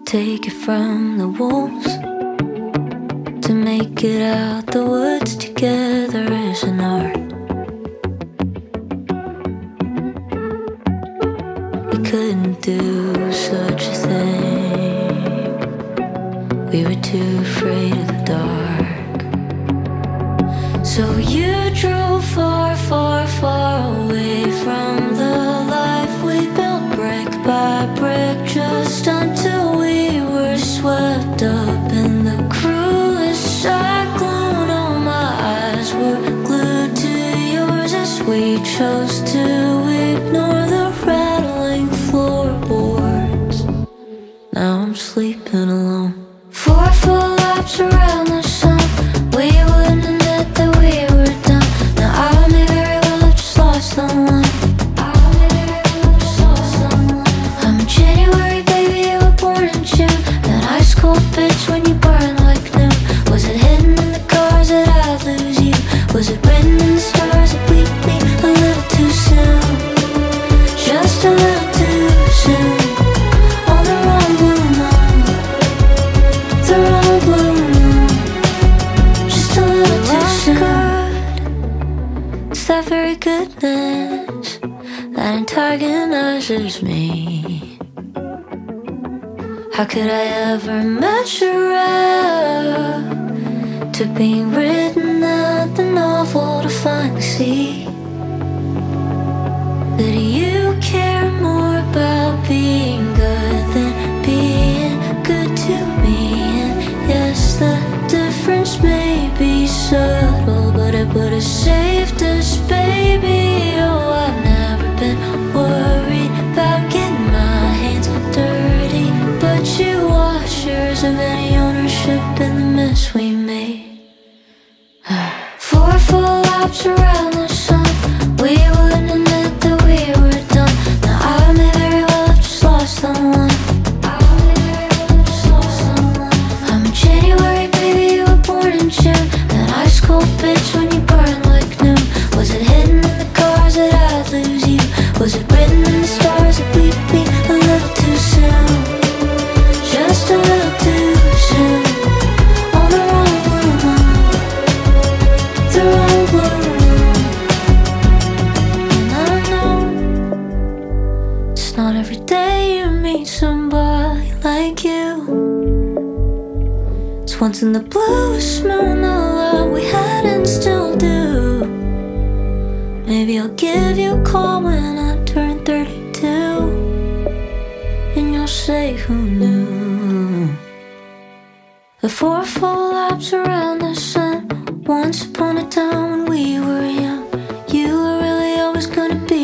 take it from the wolves. To make it out the woods together is an art. We couldn't do such a thing. We were too afraid of the dark. So you drove far, far, far away from the life we built brick by brick, just until we were swept up in the cruelest cyclone. All my eyes were glued to yours as we chose to ignore the rattling floorboards. Now I'm sleeping alone. 4 full laps around the sun. We wouldn't admit that we were done. Now I may very well have just lost the one. I'm a January baby, you were born in June. That ice cold bitch when you burn like noon. Was it hidden in the cars that I'd lose you? Was it written in the stars that we'd meet a little too soon? Just a little too soon. On the wrong blue moon. The wrong blue moon. Just a little too soon. It's that very goodness that antagonizes me. How could I ever measure up to being written out the novel to finally see that you care more about being good than being good to me? And yes, the difference may be subtle, but it would have saved us, baby. Oh, I've never been worried about getting my hands dirty, but you wash yours of any ownership in the mess we made. 4 full laps around the sun. We wouldn't admit that we were done. Now I may very well have just lost the one. I'm a January baby, you were born in June. That ice cold bitch when you burn like noon. Was it hidden in the cars that I'd lose you? Was it written in the stars that we'd meet a little too soon? Just a little too soon. On the wrong blue moon. The wrong blue moon. And I know it's not every day you meet somebody like you. It's once in the bluest moon, the love we had and still do. Maybe I'll give you a call when I turn 32, and you'll say, who knew? The 4 full laps around the sun. Once upon a time when we were young, you were really always gonna be